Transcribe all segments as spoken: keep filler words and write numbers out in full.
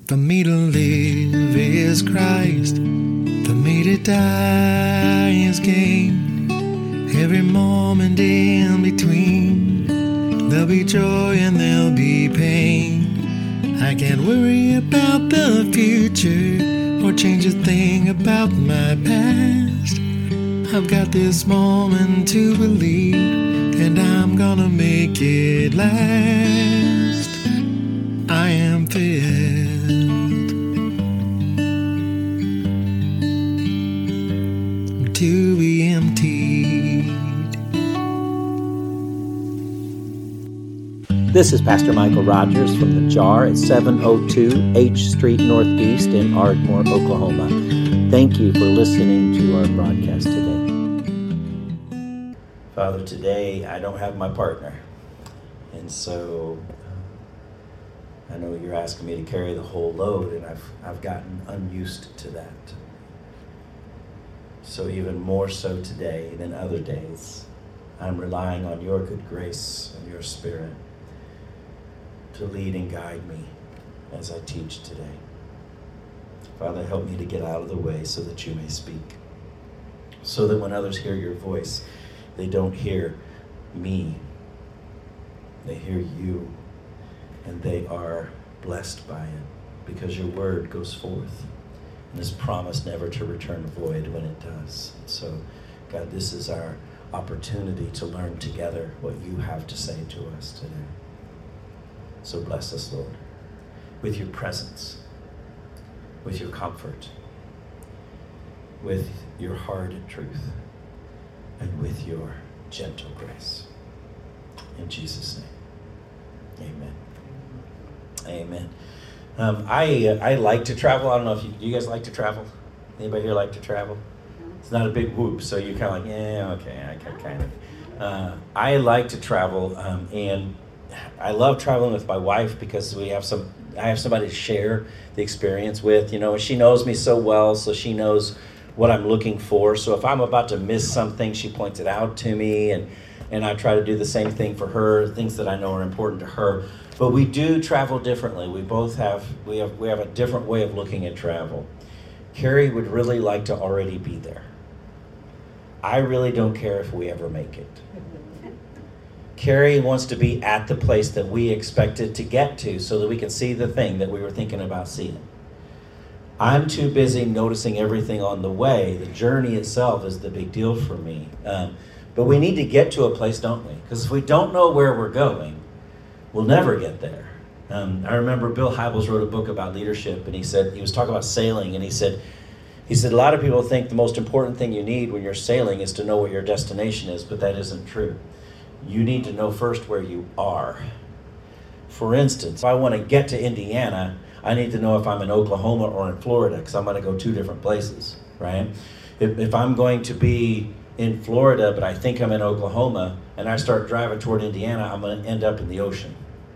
For me to live is Christ, for me to die is gain. Every moment in between, there'll be joy and there'll be pain. I can't worry about the future or change a thing about my past. I've got this moment to believe, and I'm gonna make it last. I am filled to be emptied. This is Pastor Michael Rogers from The Jar at seven oh two H Street Northeast in Ardmore, Oklahoma. Thank you for listening to our broadcast today. Father, today I don't have my partner, and so I know you're asking me to carry the whole load, and I've I've gotten unused to that. So even more so today than other days, I'm relying on your good grace and your Spirit to lead and guide me as I teach today. Father, help me to get out of the way so that you may speak, so that when others hear your voice, they don't hear me, they hear you, and they are blessed by it, because your word goes forth and is promised never to return void when it does. So, God, this is our opportunity to learn together what you have to say to us today. So bless us, Lord, with your presence, with your comfort, with your hard truth, and with your gentle grace. In Jesus' name, amen. Amen. Um, I uh, I like to travel. I don't know if you, you guys like to travel. Anybody here like to travel? It's not a big whoop, so you're kind of like, yeah, okay, I can kind of. Uh, I like to travel, um, and I love traveling with my wife because we have some. I have somebody to share the experience with. You know, she knows me so well, so she knows what I'm looking for. So if I'm about to miss something, she points it out to me, and and I try to do the same thing for her, things that I know are important to her. But we do travel differently. We both have we have we have a different way of looking at travel. Carrie would really like to already be there. I really don't care if we ever make it. Carrie wants to be at the place that we expected to get to so that we can see the thing that we were thinking about seeing. I'm too busy noticing everything on the way. The journey itself is the big deal for me. Um, but we need to get to a place, don't we? Because if we don't know where we're going, we'll never get there. Um, I remember Bill Hybels wrote a book about leadership, and he said, he was talking about sailing, and he said, he said, a lot of people think the most important thing you need when you're sailing is to know what your destination is, but that isn't true. You need to know first where you are. For instance, if I want to get to Indiana, I need to know if I'm in Oklahoma or in Florida, because I'm going to go two different places, right? If, if I'm going to be in Florida, but I think I'm in Oklahoma, and I start driving toward Indiana, I'm going to end up in the ocean.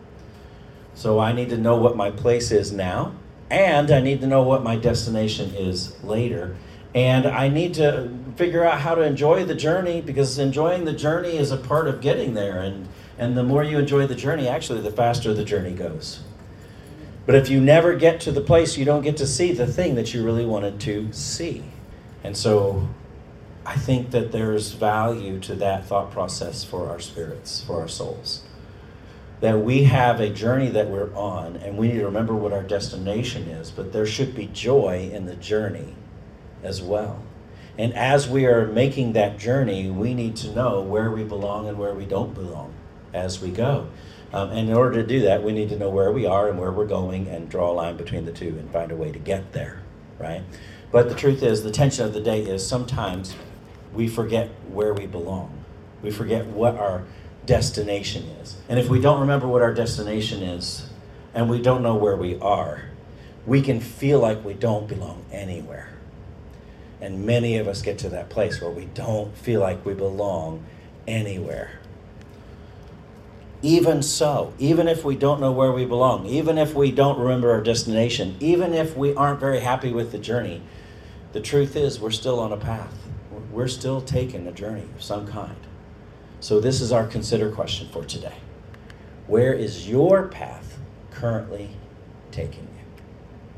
So I need to know what my place is now, and I need to know what my destination is later. And I need to figure out how to enjoy the journey, because enjoying the journey is a part of getting there. And, and the more you enjoy the journey, actually, the faster the journey goes. But if you never get to the place, you don't get to see the thing that you really wanted to see. And so I think that there's value to that thought process for our spirits, for our souls. That we have a journey that we're on, and we need to remember what our destination is, but there should be joy in the journey as well. And as we are making that journey, we need to know where we belong and where we don't belong as we go. Um, and in order to do that, we need to know where we are and where we're going and draw a line between the two and find a way to get there, right? But the truth is, the tension of the day is sometimes we forget where we belong. We forget what our destination is. And if we don't remember what our destination is and we don't know where we are, we can feel like we don't belong anywhere. And many of us get to that place where we don't feel like we belong anywhere. Even so, even if we don't know where we belong, even if we don't remember our destination, even if we aren't very happy with the journey, the truth is we're still on a path. We're still taking a journey of some kind. So this is our consider question for today. Where is your path currently taking you?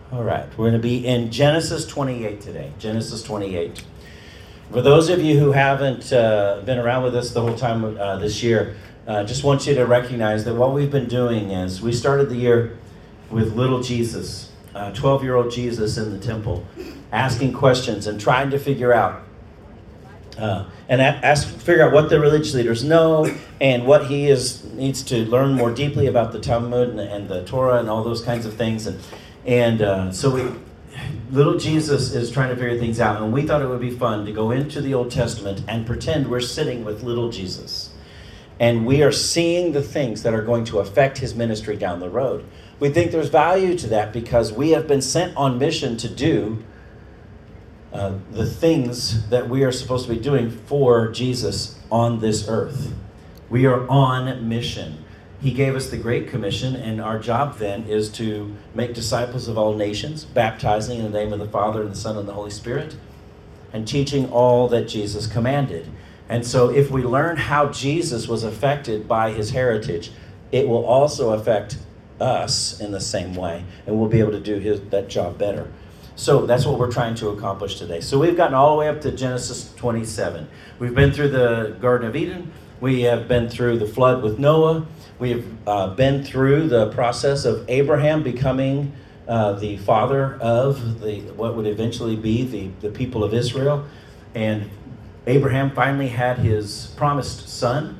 All right, we're going to be in Genesis twenty-eight today. Genesis twenty-eight. For those of you who haven't uh, been around with us the whole time uh, this year, I uh, just want you to recognize that what we've been doing is we started the year with little Jesus, uh, twelve-year-old Jesus in the temple, asking questions and trying to figure out uh, and ask figure out what the religious leaders know and what he is needs to learn more deeply about the Talmud and, and the Torah and all those kinds of things. And And uh, so we, little Jesus is trying to figure things out, and we thought it would be fun to go into the Old Testament and pretend we're sitting with little Jesus. And we are seeing the things that are going to affect his ministry down the road. We think there's value to that because we have been sent on mission to do uh, the things that we are supposed to be doing for Jesus on this earth. We are on mission. He gave us the Great Commission, and our job then is to make disciples of all nations, baptizing in the name of the Father and the Son and the Holy Spirit, and teaching all that Jesus commanded. And so if we learn how Jesus was affected by his heritage, it will also affect us in the same way, and we'll be able to do his, that job better. So that's what we're trying to accomplish today. So we've gotten all the way up to Genesis twenty-seven. We've been through the Garden of Eden. We have been through the flood with Noah. We have uh, been through the process of Abraham becoming uh, the father of the what would eventually be the, the people of Israel. And Abraham finally had his promised son.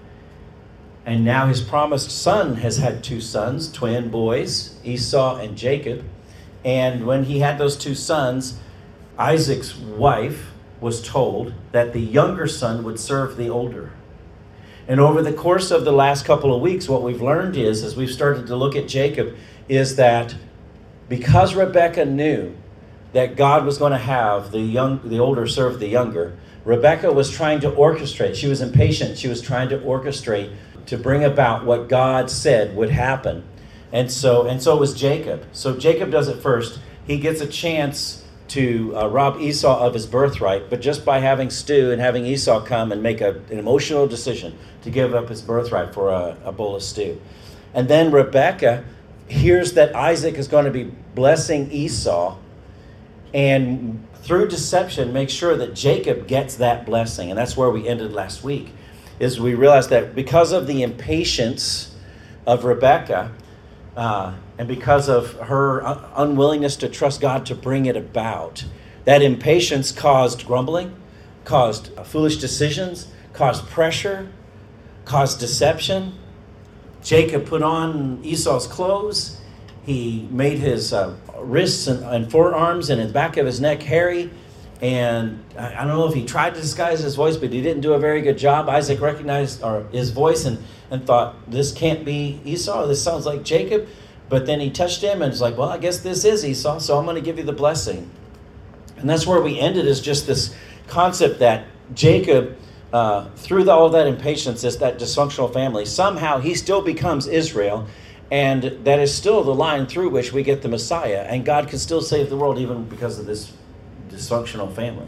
And now his promised son has had two sons, twin boys, Esau and Jacob. And when he had those two sons, Isaac's wife was told that the younger son would serve the older. And over the course of the last couple of weeks, what we've learned is, as we've started to look at Jacob, is that because Rebekah knew that God was going to have the young, the older serve the younger, Rebekah was trying to orchestrate. She was impatient. She was trying to orchestrate to bring about what God said would happen. And so, and so was Jacob. So Jacob does it first. He gets a chance to uh, rob Esau of his birthright, but just by having stew and having Esau come and make a, an emotional decision to give up his birthright for a, a bowl of stew. And then Rebekah hears that Isaac is going to be blessing Esau, and through deception makes sure that Jacob gets that blessing. And that's where we ended last week, is we realized that because of the impatience of Rebekah, uh, and because of her un- unwillingness to trust God to bring it about, that impatience caused grumbling, caused uh, foolish decisions, caused pressure, caused deception. Jacob put on Esau's clothes. He made his uh, wrists and, and forearms and the back of his neck hairy. And I, I don't know if he tried to disguise his voice, but he didn't do a very good job. Isaac recognized or, his voice and, and thought, this can't be Esau. This sounds like Jacob. But then he touched him and was like, well, I guess this is Esau, so I'm going to give you the blessing. And that's where we ended, is just this concept that Jacob, uh, through the, all that impatience, is that dysfunctional family, somehow he still becomes Israel, and that is still the line through which we get the Messiah, and God can still save the world even because of this dysfunctional family.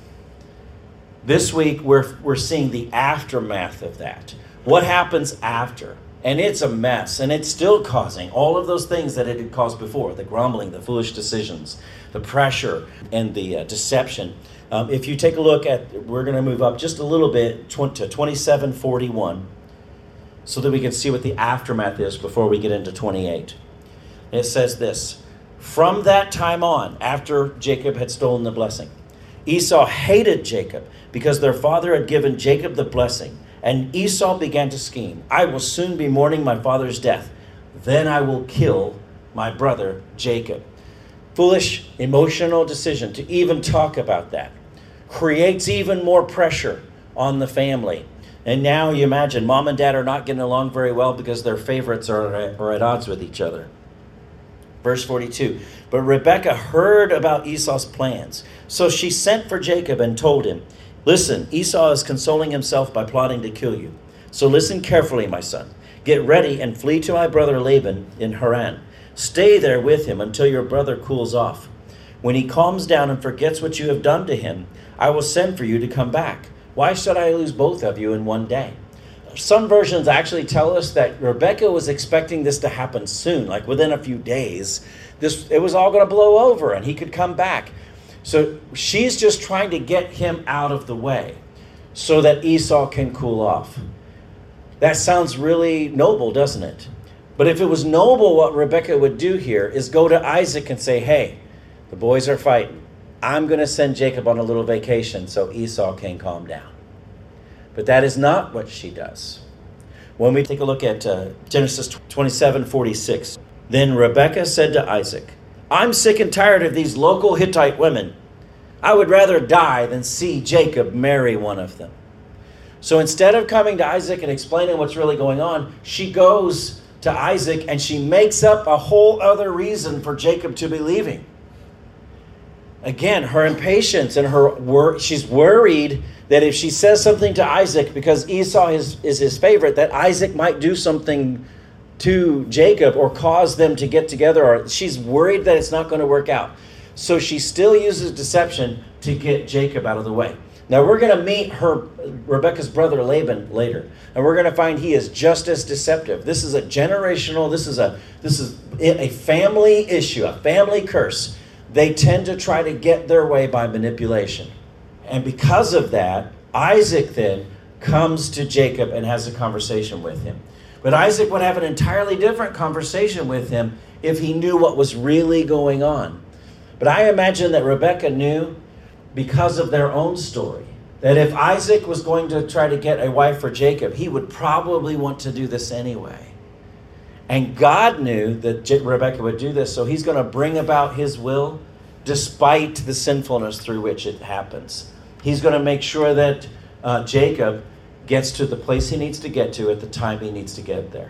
This week, we're, we're seeing the aftermath of that. What happens after? And it's a mess, and it's still causing all of those things that it had caused before, the grumbling, the foolish decisions, the pressure, and the uh, deception. Um, if you take a look at, we're going to move up just a little bit to twenty-seven forty-one so that we can see what the aftermath is before we get into twenty-eight. It says this: from that time on, after Jacob had stolen the blessing, Esau hated Jacob because their father had given Jacob the blessing. And Esau began to scheme, I will soon be mourning my father's death. Then I will kill my brother Jacob. Foolish, emotional decision to even talk about that creates even more pressure on the family. And now you imagine mom and dad are not getting along very well because their favorites are at, are at odds with each other. Verse forty-two, but Rebekah heard about Esau's plans. So she sent for Jacob and told him, listen, Esau is consoling himself by plotting to kill you. So listen carefully, my son. Get ready and flee to my brother Laban in Haran. Stay there with him until your brother cools off. When he calms down and forgets what you have done to him, I will send for you to come back. Why should I lose both of you in one day? some versions actually tell us that Rebekah was expecting this to happen soon, like within a few days. This it was all going to blow over and he could come back. So she's just trying to get him out of the way so that Esau can cool off. That sounds really noble, doesn't it? But if it was noble, what Rebekah would do here is go to Isaac and say, hey, the boys are fighting. I'm going to send Jacob on a little vacation so Esau can calm down. But that is not what she does. When we take a look at uh, Genesis twenty-seven forty-six, then Rebekah said to Isaac, I'm sick and tired of these local Hittite women. I would rather die than see Jacob marry one of them. So instead of coming to Isaac and explaining what's really going on, she goes to Isaac and she makes up a whole other reason for Jacob to be leaving. Again, her impatience and her wor- she's worried that if she says something to Isaac, because Esau is, is his favorite, that Isaac might do something to Jacob or cause them to get together. Or she's worried that it's not going to work out. So she still uses deception to get Jacob out of the way. Now we're going to meet her, Rebekah's brother Laban later, and we're going to find he is just as deceptive. This is a generational, this is a this is a family issue, a family curse. They tend to try to get their way by manipulation. And because of that, Isaac then comes to Jacob and has a conversation with him. But Isaac would have an entirely different conversation with him if he knew what was really going on. But I imagine that Rebekah knew, because of their own story, that if Isaac was going to try to get a wife for Jacob, he would probably want to do this anyway. And God knew that Rebekah would do this, so he's going to bring about his will despite the sinfulness through which it happens. He's going to make sure that uh, Jacob gets to the place he needs to get to at the time he needs to get there.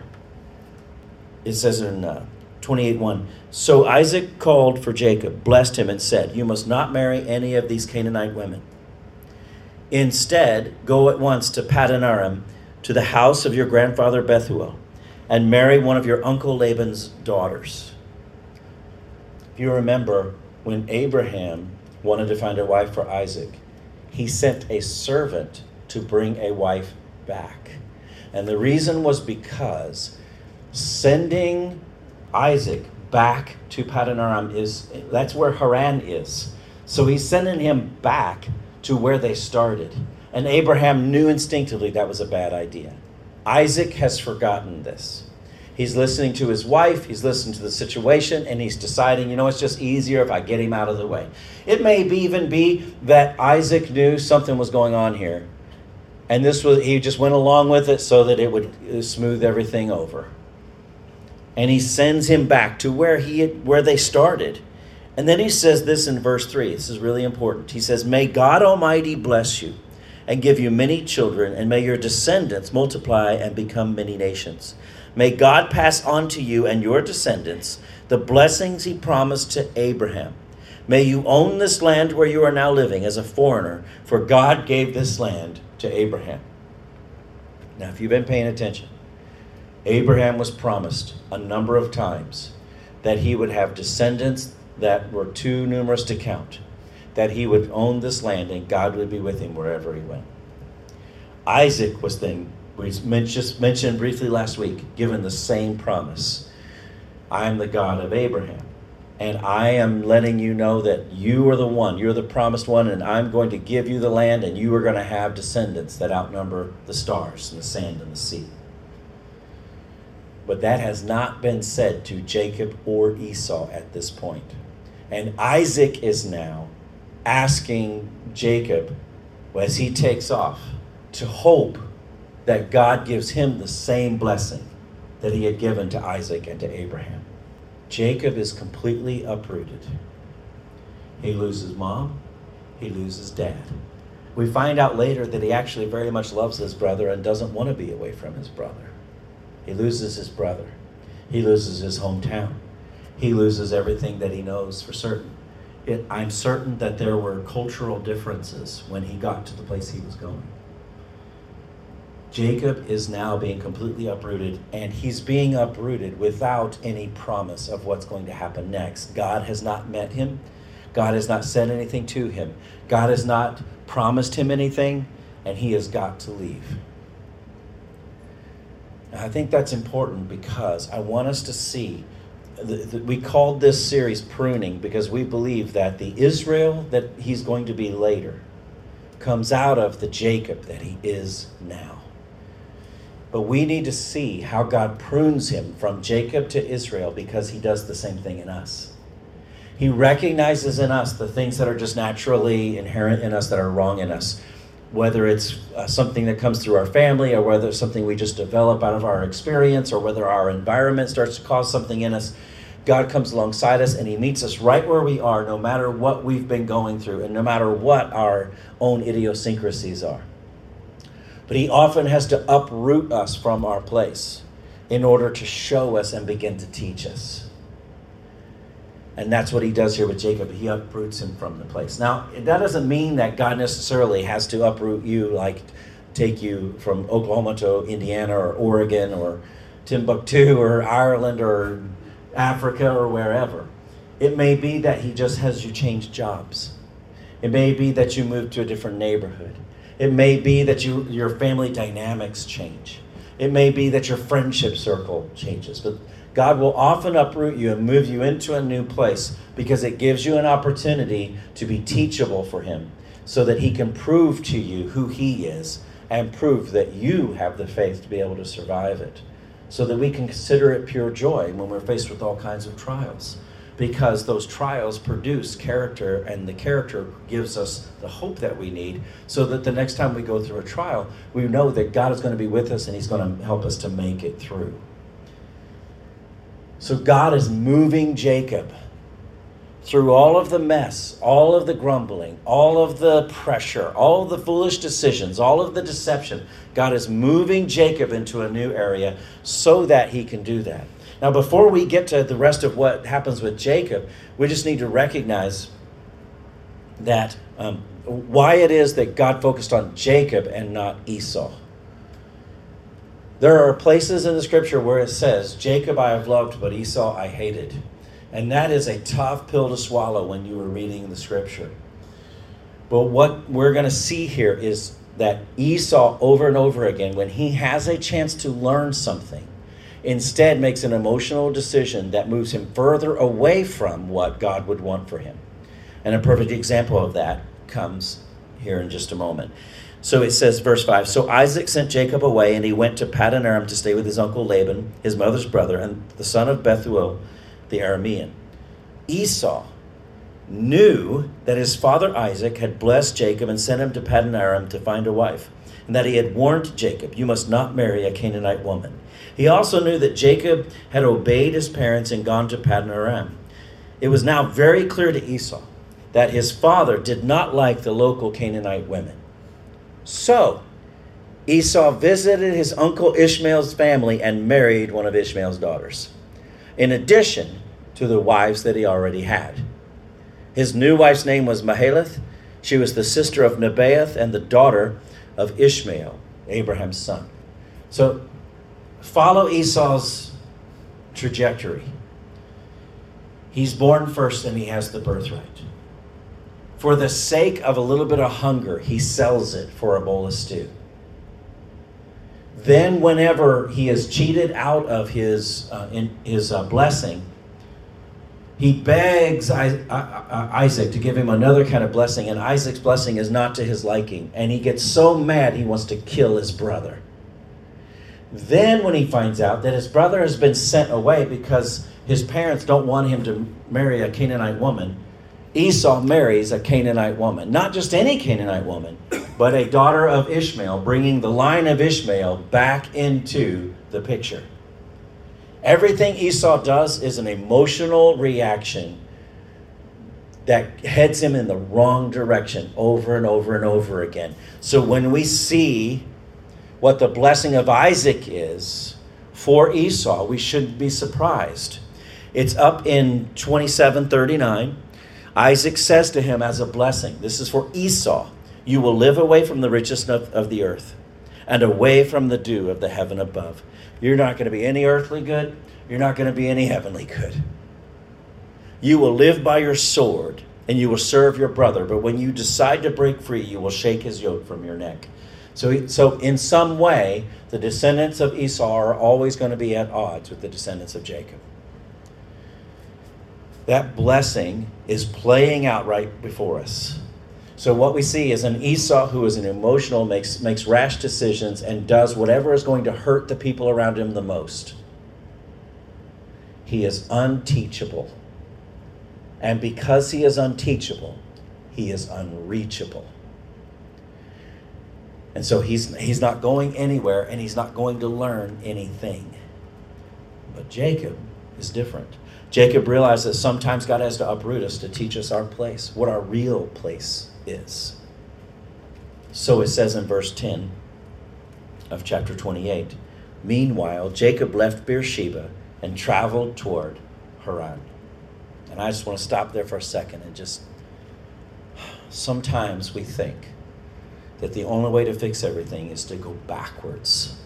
It says in uh, twenty-eight one, so Isaac called for Jacob, blessed him, and said, you must not marry any of these Canaanite women. Instead, go at once to Paddan Aram, to the house of your grandfather Bethuel, and marry one of your uncle Laban's daughters. If you remember, when Abraham wanted to find a wife for Isaac, he sent a servant to bring a wife back. And the reason was because sending Isaac back to Paddan Aram is, that's where Haran is. So he's sending him back to where they started. And Abraham knew instinctively that was a bad idea. Isaac has forgotten this. He's listening to his wife, he's listening to the situation, and he's deciding, you know, it's just easier if I get him out of the way. It may be even be that Isaac knew something was going on here, and this was he just went along with it so that it would smooth everything over. And he sends him back to where he had, where they started. And then he says this in verse three. This is really important. He says, may God Almighty bless you and give you many children, and may your descendants multiply and become many nations. May God pass on to you and your descendants the blessings he promised to Abraham. May you own this land where you are now living as a foreigner, for God gave this land to Abraham. Now, if you've been paying attention, Abraham was promised a number of times that he would have descendants that were too numerous to count, that he would own this land and God would be with him wherever he went. Isaac was then, we just mentioned briefly last week, given the same promise. I am the God of Abraham, and I am letting you know that you are the one, you're the promised one, and I'm going to give you the land, and you are going to have descendants that outnumber the stars and the sand and the sea. But that has not been said to Jacob or Esau at this point. And Isaac is now asking Jacob, as he takes off, to hope that God gives him the same blessing that he had given to Isaac and to Abraham. Jacob is completely uprooted. He loses mom, he loses dad. We find out later that he actually very much loves his brother and doesn't want to be away from his brother. He loses his brother. He loses his hometown. He loses everything that he knows for certain. It, I'm certain that there were cultural differences when he got to the place he was going. Jacob is now being completely uprooted, and he's being uprooted without any promise of what's going to happen next. God has not met him. God has not said anything to him. God has not promised him anything, and he has got to leave. I think that's important because I want us to see, the, the, we called this series Pruning because we believe that the Israel that he's going to be later comes out of the Jacob that he is now. But we need to see how God prunes him from Jacob to Israel because he does the same thing in us. He recognizes in us the things that are just naturally inherent in us that are wrong in us. Whether it's uh, something that comes through our family or whether it's something we just develop out of our experience or whether our environment starts to cause something in us, God comes alongside us and he meets us right where we are, no matter what we've been going through and no matter what our own idiosyncrasies are. But he often has to uproot us from our place in order to show us and begin to teach us. And that's what he does here with Jacob. He uproots him from the place. Now, that doesn't mean that God necessarily has to uproot you, like take you from Oklahoma to Indiana or Oregon or Timbuktu or Ireland or Africa or wherever. It may be that he just has you change jobs. It may be that you move to a different neighborhood. It may be that you your family dynamics change. It may be that your friendship circle changes. But God will often uproot you and move you into a new place because it gives you an opportunity to be teachable for him so that he can prove to you who he is and prove that you have the faith to be able to survive it, so that we can consider it pure joy when we're faced with all kinds of trials, because those trials produce character, and the character gives us the hope that we need so that the next time we go through a trial, we know that God is going to be with us and he's going to help us to make it through. So God is moving Jacob through all of the mess, all of the grumbling, all of the pressure, all of the foolish decisions, all of the deception. God is moving Jacob into a new area so that he can do that. Now, before we get to the rest of what happens with Jacob, we just need to recognize that um, why it is that God focused on Jacob and not Esau. There are places in the scripture where it says, Jacob I have loved, but Esau I hated. And that is a tough pill to swallow when you were reading the scripture. But what we're going to see here is that Esau, over and over again, when he has a chance to learn something, instead makes an emotional decision that moves him further away from what God would want for him. And a perfect example of that comes here in just a moment. So it says, verse five, so Isaac sent Jacob away, and he went to Paddan Aram to stay with his uncle Laban, his mother's brother, and the son of Bethuel, the Aramean. Esau knew that his father Isaac had blessed Jacob and sent him to Paddan Aram to find a wife, and that he had warned Jacob, you must not marry a Canaanite woman. He also knew that Jacob had obeyed his parents and gone to Paddan Aram. It was now very clear to Esau that his father did not like the local Canaanite women. So Esau visited his uncle Ishmael's family and married one of Ishmael's daughters, in addition to the wives that he already had. His new wife's name was Mahalath. She was the sister of Nebaioth and the daughter of Ishmael, Abraham's son. So follow Esau's trajectory. He's born first and he has the birthright. For the sake of a little bit of hunger, he sells it for a bowl of stew. Then whenever he is cheated out of his, uh, in, his uh, blessing, he begs Isaac to give him another kind of blessing, and Isaac's blessing is not to his liking. And he gets so mad he wants to kill his brother. Then when he finds out that his brother has been sent away because his parents don't want him to marry a Canaanite woman, Esau marries a Canaanite woman. Not just any Canaanite woman, but a daughter of Ishmael, bringing the line of Ishmael back into the picture. Everything Esau does is an emotional reaction that heads him in the wrong direction over and over and over again. So when we see what the blessing of Isaac is for Esau, we shouldn't be surprised. It's up in twenty-seven thirty-nine. Isaac says to him as a blessing, this is for Esau, you will live away from the richest of, of the earth and away from the dew of the heaven above. You're not going to be any earthly good. You're not going to be any heavenly good. You will live by your sword and you will serve your brother. But when you decide to break free, you will shake his yoke from your neck. So, so in some way, the descendants of Esau are always going to be at odds with the descendants of Jacob. That blessing is playing out right before us. So what we see is an Esau who is an emotional, makes, makes rash decisions, and does whatever is going to hurt the people around him the most. He is unteachable. And because he is unteachable, he is unreachable. And so he's he's not going anywhere, and he's not going to learn anything. But Jacob is different. Jacob realized that sometimes God has to uproot us to teach us our place, what our real place is. So it says in verse ten of chapter twenty-eight, meanwhile, Jacob left Beersheba and traveled toward Haran. And I just want to stop there for a second and just, sometimes we think that the only way to fix everything is to go backwards.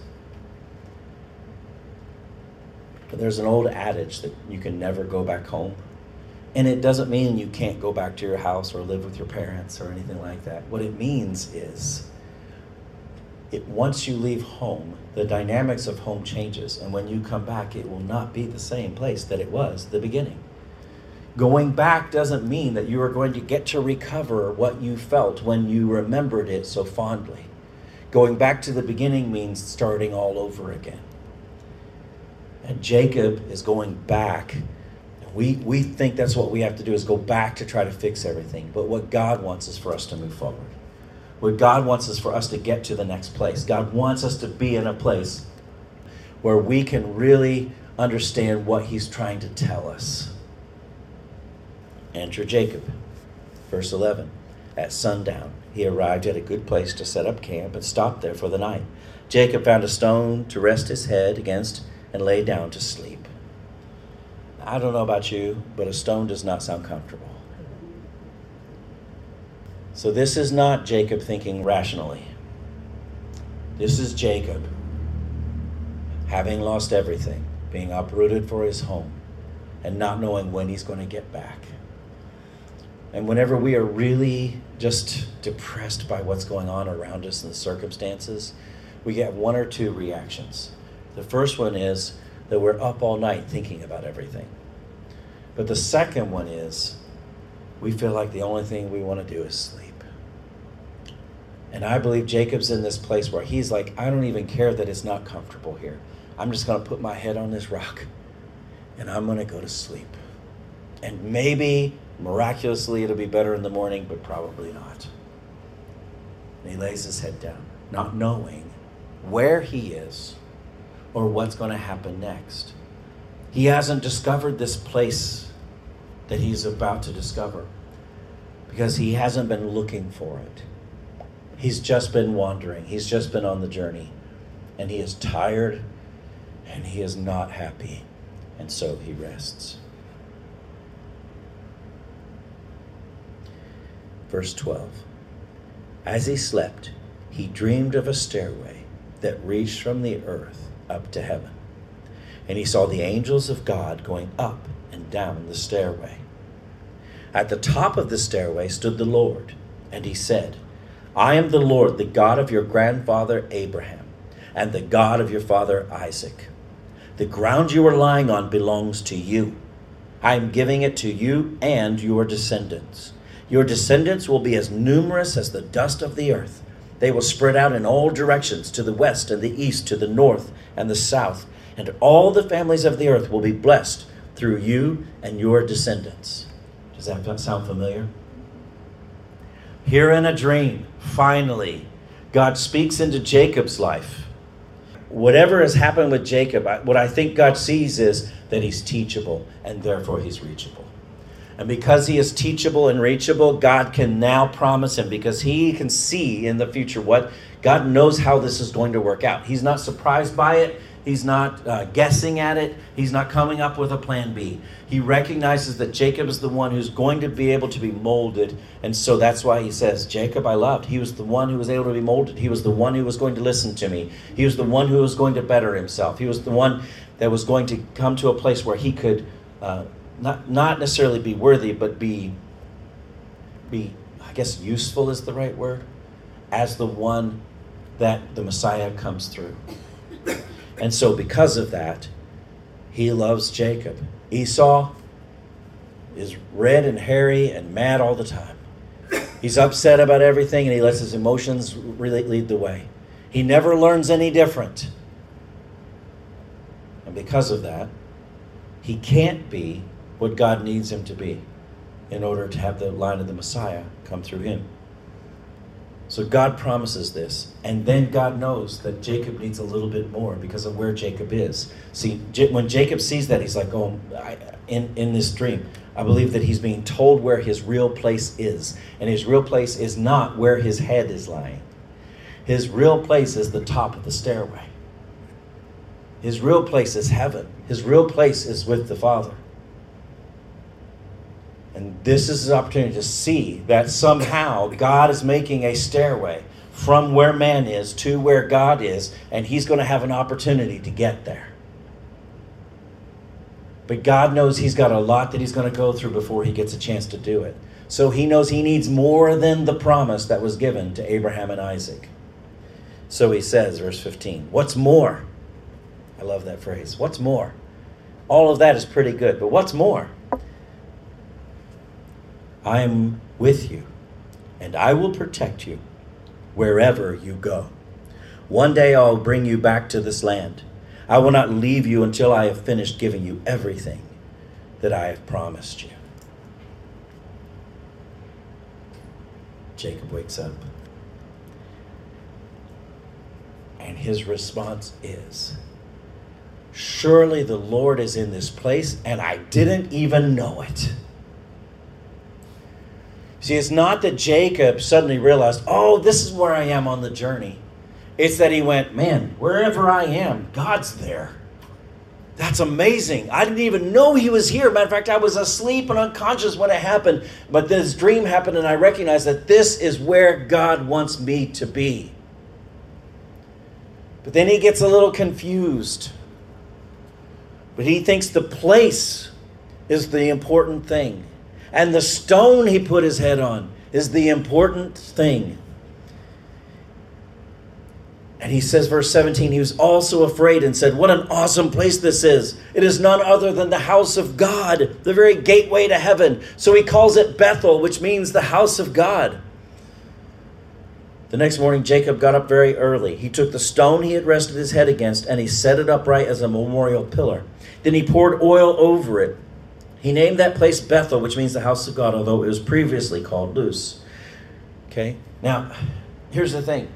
But there's an old adage that you can never go back home. And it doesn't mean you can't go back to your house or live with your parents or anything like that. What it means is, it once you leave home, the dynamics of home changes. And when you come back, it will not be the same place that it was at the beginning. Going back doesn't mean that you are going to get to recover what you felt when you remembered it so fondly. Going back to the beginning means starting all over again. And Jacob is going back. We, we think that's what we have to do, is go back to try to fix everything. But what God wants is for us to move forward. What God wants is for us to get to the next place. God wants us to be in a place where we can really understand what he's trying to tell us. Enter Jacob. Verse eleven. At sundown, he arrived at a good place to set up camp and stopped there for the night. Jacob found a stone to rest his head against and lay down to sleep. I don't know about you, but a stone does not sound comfortable. So this is not Jacob thinking rationally. This is Jacob having lost everything, being uprooted for his home, and not knowing when he's going to get back. And whenever we are really just depressed by what's going on around us and the circumstances, we get one or two reactions. The first one is that we're up all night thinking about everything. But the second one is we feel like the only thing we want to do is sleep. And I believe Jacob's in this place where he's like, I don't even care that it's not comfortable here. I'm just going to put my head on this rock and I'm going to go to sleep. And maybe miraculously it'll be better in the morning, but probably not. And he lays his head down, not knowing where he is or what's going to happen next. He hasn't discovered this place that he's about to discover because he hasn't been looking for it. He's just been wandering. He's just been on the journey. And he is tired and he is not happy. And so he rests. Verse twelve. As he slept, he dreamed of a stairway that reached from the earth up to heaven. And he saw the angels of God going up and down the stairway. At the top of the stairway stood the Lord, and he said, I am the Lord, the God of your grandfather Abraham, and the God of your father Isaac. The ground you are lying on belongs to you. I am giving it to you and your descendants. Your descendants will be as numerous as the dust of the earth. They will spread out in all directions, to the west and the east, to the north and the south. And all the families of the earth will be blessed through you and your descendants. Does that sound familiar? Here in a dream, finally, God speaks into Jacob's life. Whatever has happened with Jacob, what I think God sees is that he's teachable and therefore he's reachable. And because he is teachable and reachable, God can now promise him, because he can see in the future what God knows how this is going to work out. He's not surprised by it. He's not uh, guessing at it. He's not coming up with a plan B. He recognizes that Jacob is the one who's going to be able to be molded. And so that's why he says, Jacob I loved. He was the one who was able to be molded. He was the one who was going to listen to me. He was the one who was going to better himself. He was the one that was going to come to a place where he could uh, not, not necessarily be worthy, but be, be, I guess useful is the right word, as the one that the Messiah comes through. And so because of that, he loves Jacob. Esau is red and hairy and mad all the time. He's upset about everything, and he lets his emotions really lead the way. He never learns any different. And because of that, he can't be what God needs him to be in order to have the line of the Messiah come through him. So God promises this, and then God knows that Jacob needs a little bit more because of where Jacob is. See, J- when Jacob sees that, he's like, oh, I, in, in this dream, I believe that he's being told where his real place is. And his real place is not where his head is lying. His real place is the top of the stairway. His real place is heaven. His real place is with the Father. And this is his opportunity to see that somehow God is making a stairway from where man is to where God is, and he's going to have an opportunity to get there. But God knows he's got a lot that he's going to go through before he gets a chance to do it. So he knows he needs more than the promise that was given to Abraham and Isaac. So he says, verse fifteen, what's more? I love that phrase. What's more? All of that is pretty good, but what's more? I am with you, and I will protect you wherever you go. One day I'll bring you back to this land. I will not leave you until I have finished giving you everything that I have promised you. Jacob wakes up, and his response is, surely the Lord is in this place, and I didn't even know it. See, it's not that Jacob suddenly realized, oh, this is where I am on the journey. It's that he went, man, wherever I am, God's there. That's amazing. I didn't even know he was here. Matter of fact, I was asleep and unconscious when it happened. But this dream happened, and I recognized that this is where God wants me to be. But then he gets a little confused. But he thinks the place is the important thing. And the stone he put his head on is the important thing. And he says, verse seventeen, he was also afraid and said, what an awesome place this is. It is none other than the house of God, the very gateway to heaven. So he calls it Bethel, which means the house of God. The next morning, Jacob got up very early. He took the stone he had rested his head against, and he set it upright as a memorial pillar. Then he poured oil over it. He named that place Bethel, which means the house of God, although it was previously called Luz. Okay? Now, here's the thing.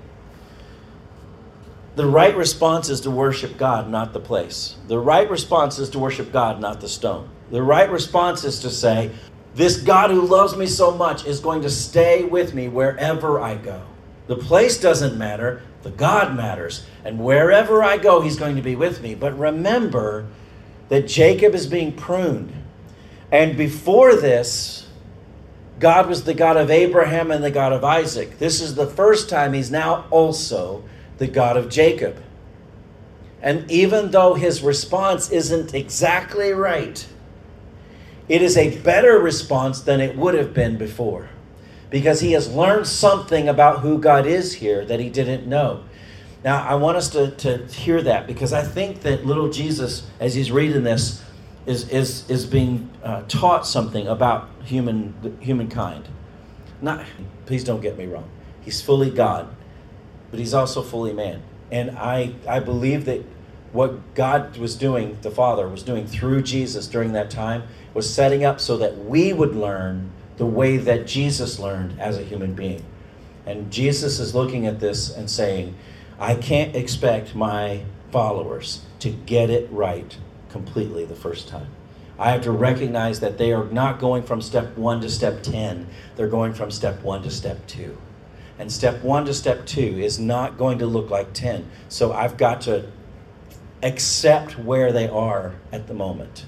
The right response is to worship God, not the place. The right response is to worship God, not the stone. The right response is to say, this God who loves me so much is going to stay with me wherever I go. The place doesn't matter. The God matters. And wherever I go, he's going to be with me. But remember that Jacob is being pruned. And before this, God was the God of Abraham and the God of Isaac. This is the first time he's now also the God of Jacob. And even though his response isn't exactly right, it is a better response than it would have been before. Because he has learned something about who God is here that he didn't know. Now, I want us to, to hear that, because I think that little Jesus, as he's reading this, is is is being uh, taught something about human humankind. Not, please don't get me wrong. He's fully God, but he's also fully man. And I I believe that what God was doing, the Father was doing through Jesus during that time, was setting up so that we would learn the way that Jesus learned as a human being. And Jesus is looking at this and saying, I can't expect my followers to get it right completely the first time. I have to recognize that they are not going from step one to step ten. They're going from step one to step two. And step one to step two is not going to look like ten. So I've got to accept where they are at the moment.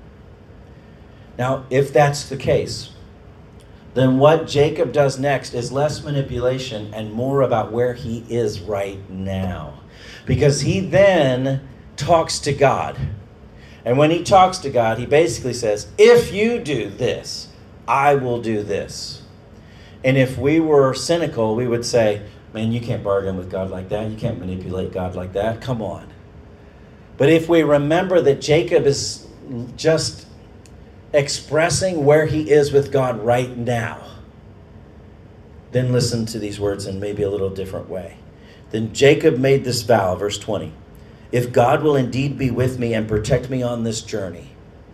Now, if that's the case, then what Jacob does next is less manipulation and more about where he is right now. Because he then talks to God. And when he talks to God, he basically says, if you do this, I will do this. And if we were cynical, we would say, Man, you can't bargain with God like that. You can't manipulate God like that. Come on. But if we remember that Jacob is just expressing where he is with God right now, then listen to these words in maybe a little different way. Then Jacob made this vow, verse twenty. If God will indeed be with me and protect me on this journey,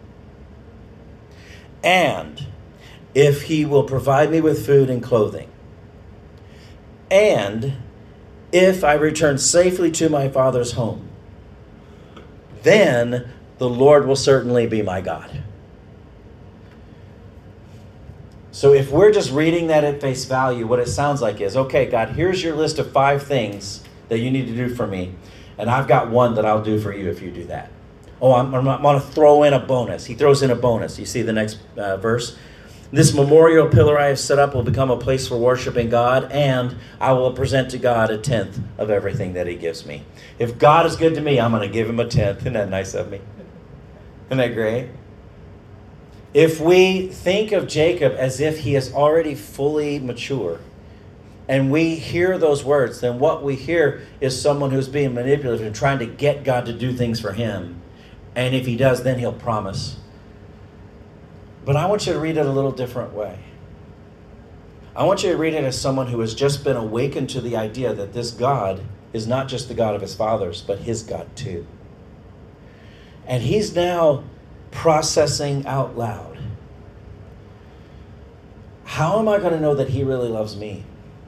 and if he will provide me with food and clothing, and if I return safely to my father's home, then the Lord will certainly be my God. So if we're just reading that at face value, what it sounds like is, okay, God, here's your list of five things that you need to do for me, and I've got one that I'll do for you if you do that. Oh, I'm, I'm, I'm going to throw in a bonus. He throws in a bonus. You see the next uh, verse? This memorial pillar I have set up will become a place for worshiping God, and I will present to God a tenth of everything that he gives me. If God is good to me, I'm going to give him a tenth. Isn't that nice of me? Isn't that great? If we think of Jacob as if he is already fully mature, and we hear those words, then what we hear is someone who's being manipulative and trying to get God to do things for him. And if he does, then he'll promise. But I want you to read it a little different way. I want you to read it as someone who has just been awakened to the idea that this God is not just the God of his fathers, but his God too. And he's now processing out loud. How am I going to know that he really loves me?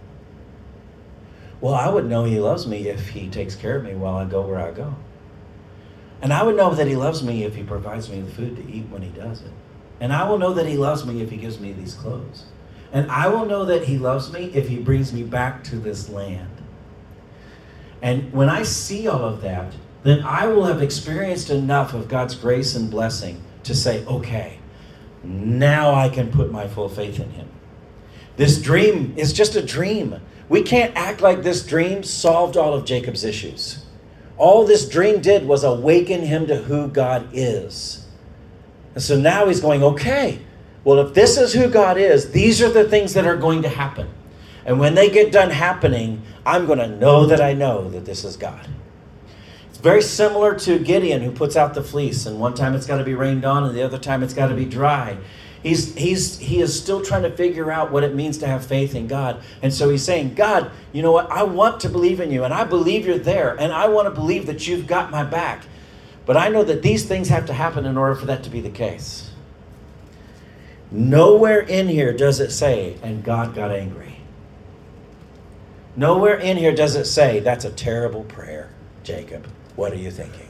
Well, I would know he loves me if he takes care of me while I go where I go. And I would know that he loves me if he provides me the food to eat when he does it. And I will know that he loves me if he gives me these clothes. And I will know that he loves me if he brings me back to this land. And when I see all of that, then I will have experienced enough of God's grace and blessing to say, okay, now I can put my full faith in him. This dream is just a dream. We can't act like this dream solved all of Jacob's issues. All this dream did was awaken him to who God is. And so now he's going, okay, well, if this is who God is, these are the things that are going to happen. And when they get done happening, I'm going to know that I know that this is God. It's very similar to Gideon, who puts out the fleece. And one time it's got to be rained on, and the other time it's got to be dry. He's, he's, he is still trying to figure out what it means to have faith in God. And so he's saying, God, you know what? I want to believe in you, and I believe you're there, and I want to believe that you've got my back. But I know that these things have to happen in order for that to be the case. Nowhere in here does it say, and God got angry. Nowhere in here does it say, that's a terrible prayer, Jacob. What are you thinking?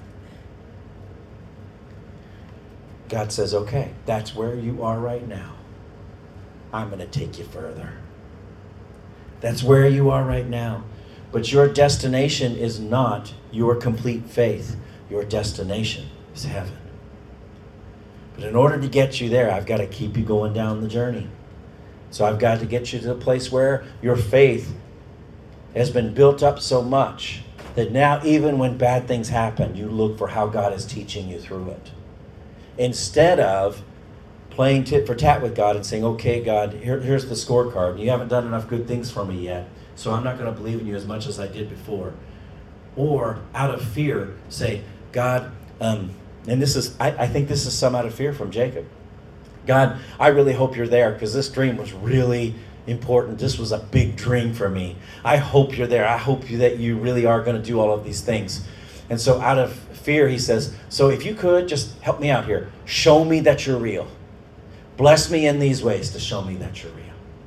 God says, okay, that's where you are right now. I'm going to take you further. That's where you are right now. But your destination is not your complete faith. Your destination is heaven. But in order to get you there, I've got to keep you going down the journey. So I've got to get you to the place where your faith has been built up so much that now even when bad things happen, you look for how God is teaching you through it. Instead of playing tit for tat with God and saying, okay, God, here, here's the scorecard. You haven't done enough good things for me yet, so I'm not going to believe in you as much as I did before. Or out of fear, say, God, um, and this is, I, I think this is some out of fear from Jacob. God, I really hope you're there because this dream was really important. This was a big dream for me. I hope you're there. I hope you, that you really are going to do all of these things. And so out of fear, he says, so if you could just help me out here. Show me that you're real. Bless me in these ways to show me that you're real.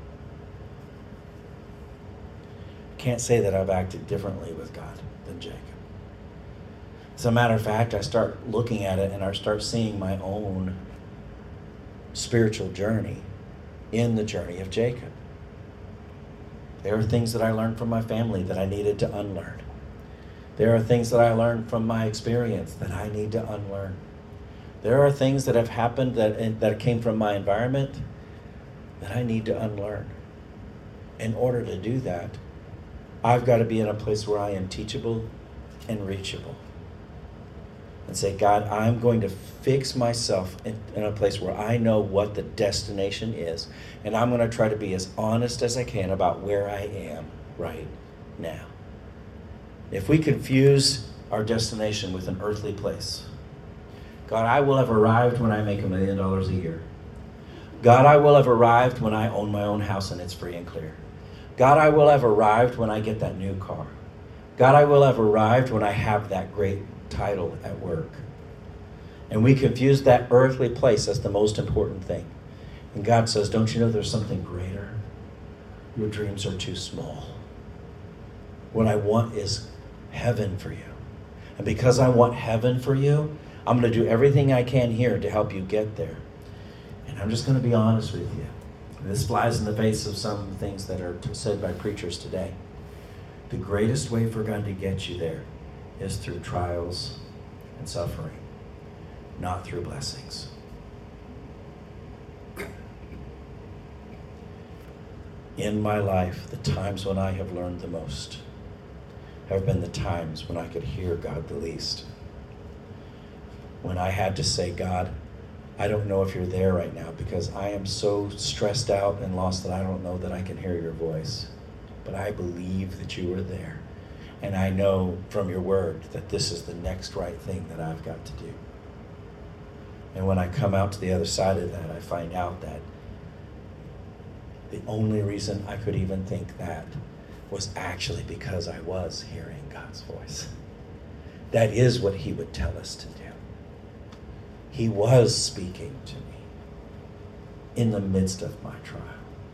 Can't say that I've acted differently with God than Jacob. As a matter of fact, I start looking at it and I start seeing my own spiritual journey in the journey of Jacob. There are things that I learned from my family that I needed to unlearn. There are things that I learned from my experience that I need to unlearn. There are things that have happened that, that came from my environment that I need to unlearn. In order to do that, I've got to be in a place where I am teachable and reachable. And say, God, I'm going to fix myself in, in a place where I know what the destination is. And I'm going to try to be as honest as I can about where I am right now. If we confuse our destination with an earthly place, God, I will have arrived when I make a million dollars a year. God, I will have arrived when I own my own house and it's free and clear. God, I will have arrived when I get that new car. God, I will have arrived when I have that great title at work. And we confuse that earthly place as the most important thing. And God says, don't you know there's something greater? Your dreams are too small. What I want is heaven for you. And because I want heaven for you, I'm going to do everything I can here to help you get there. And I'm just going to be honest with you. This flies in the face of some things that are said by preachers today. The greatest way for God to get you there is through trials and suffering, not through blessings. In my life, the times when I have learned the most have been the times when I could hear God the least. When I had to say, God, I don't know if you're there right now because I am so stressed out and lost that I don't know that I can hear your voice. But I believe that you are there. And I know from your word that this is the next right thing that I've got to do. And when I come out to the other side of that, I find out that the only reason I could even think that was actually because I was hearing God's voice. That is what he would tell us to do. He was speaking to me in the midst of my trial.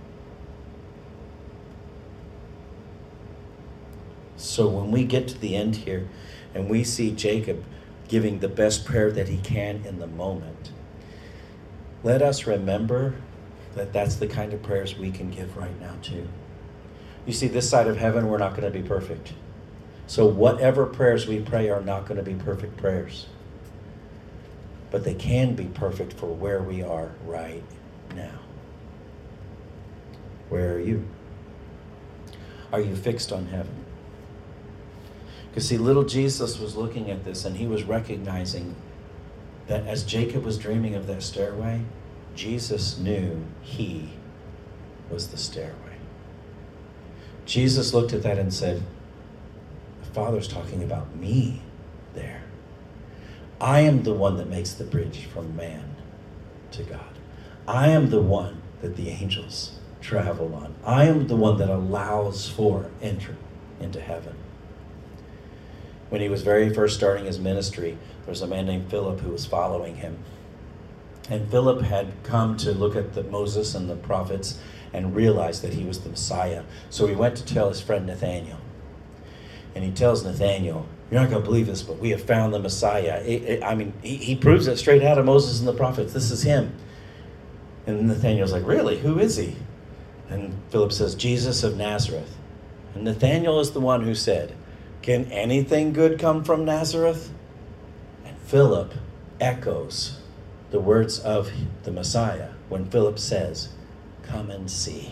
So when we get to the end here and we see Jacob giving the best prayer that he can in the moment, let us remember that that's the kind of prayers we can give right now too. You see, this side of heaven, we're not going to be perfect. So whatever prayers we pray are not going to be perfect prayers. But they can be perfect for where we are right now. Where are you? Are you fixed on heaven? Because see, little Jesus was looking at this and he was recognizing that as Jacob was dreaming of that stairway, Jesus knew he was the stairway. Jesus looked at that and said, the Father's talking about me there. I am the one that makes the bridge from man to God. I am the one that the angels travel on. I am the one that allows for entry into heaven. When he was very first starting his ministry, there was a man named Philip who was following him. And Philip had come to look at the Moses and the prophets and realized that he was the Messiah. So he went to tell his friend Nathaniel. And he tells Nathaniel, you're not going to believe this, but we have found the Messiah. It, it, I mean, he, he proves it straight out of Moses and the prophets. This is him. And Nathaniel's like, really? Who is he? And Philip says, Jesus of Nazareth. And Nathaniel is the one who said, can anything good come from Nazareth? And Philip echoes the words of the Messiah when Philip says, come and see.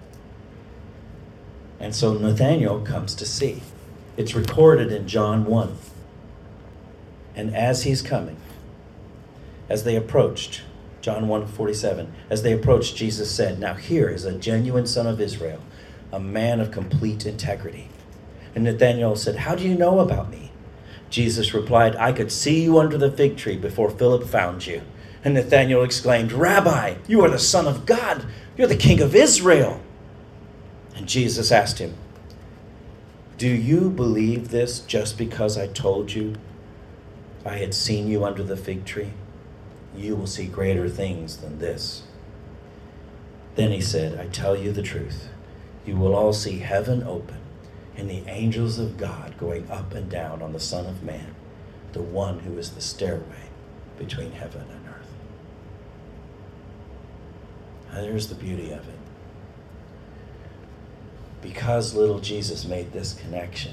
And so Nathaniel comes to see. It's recorded in John one. And as he's coming, as they approached, John one forty-seven, as they approached, Jesus said, now here is a genuine son of Israel, a man of complete integrity. And Nathanael said, how do you know about me? Jesus replied, I could see you under the fig tree before Philip found you. And Nathanael exclaimed, Rabbi, you are the Son of God. You're the King of Israel. And Jesus asked him, do you believe this just because I told you I had seen you under the fig tree? You will see greater things than this. Then he said, I tell you the truth. You will all see heaven open and the angels of God going up and down on the Son of Man, the one who is the stairway between heaven and earth. And there's the beauty of it. Because little Jesus made this connection,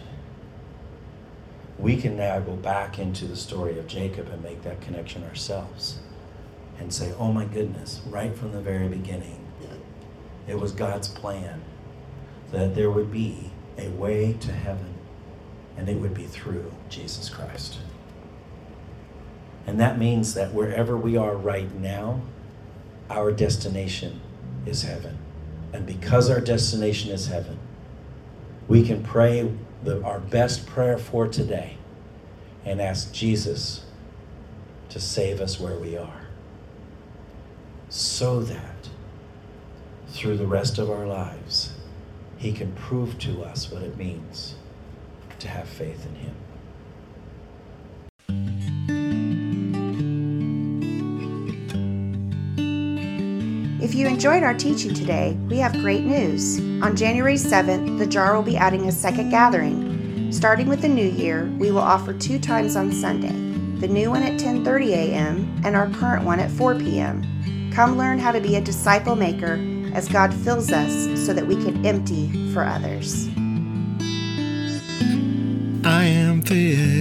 we can now go back into the story of Jacob and make that connection ourselves and say, oh my goodness, right from the very beginning, it was God's plan that there would be a way to heaven, and it would be through Jesus Christ. And that means that wherever we are right now, our destination is heaven. And because our destination is heaven, we can pray the, our best prayer for today and ask Jesus to save us where we are, so that through the rest of our lives, he can prove to us what it means to have faith in him. If you enjoyed our teaching today, we have great news. On January seventh, the Jar will be adding a second gathering. Starting with the new year, we will offer two times on Sunday, the new one at ten thirty a.m. and our current one at four p.m. Come learn how to be a disciple maker as God fills us so that we can empty for others. I am filled